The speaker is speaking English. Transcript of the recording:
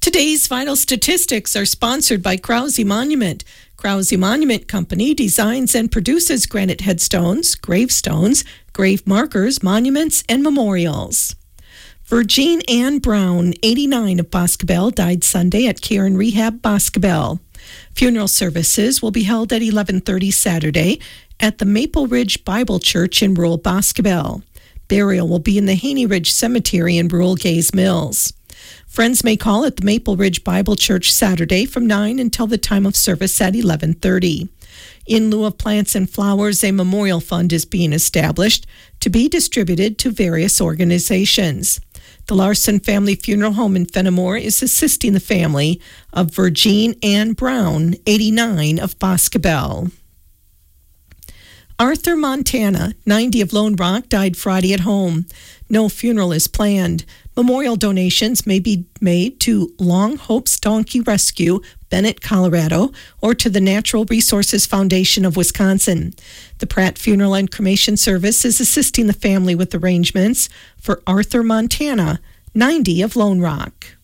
Today's vital statistics are sponsored by Krause Monument. Krause Monument Company designs and produces granite headstones, gravestones, grave markers, monuments, and memorials. Virgine Ann Brown, 89, of Boscobel, died Sunday at Care and Rehab, Boscobel. Funeral services will be held at 11:30 Saturday at the Maple Ridge Bible Church in rural Boscobel. Burial will be in the Haney Ridge Cemetery in rural Gaze Mills. Friends may call at the Maple Ridge Bible Church Saturday from 9 until the time of service at 11:30. In lieu of plants and flowers, a memorial fund is being established to be distributed to various organizations. The Larson Family Funeral Home in Fenimore is assisting the family of Virgine Ann Brown, 89, of Boscobel. Arthur Montana, 90, of Lone Rock, died Friday at home. No funeral is planned. Memorial donations may be made to Long Hopes Donkey Rescue, Bennett, Colorado, or to the Natural Resources Foundation of Wisconsin. The Pratt Funeral and Cremation Service is assisting the family with arrangements for Arthur Montana, 90, of Lone Rock.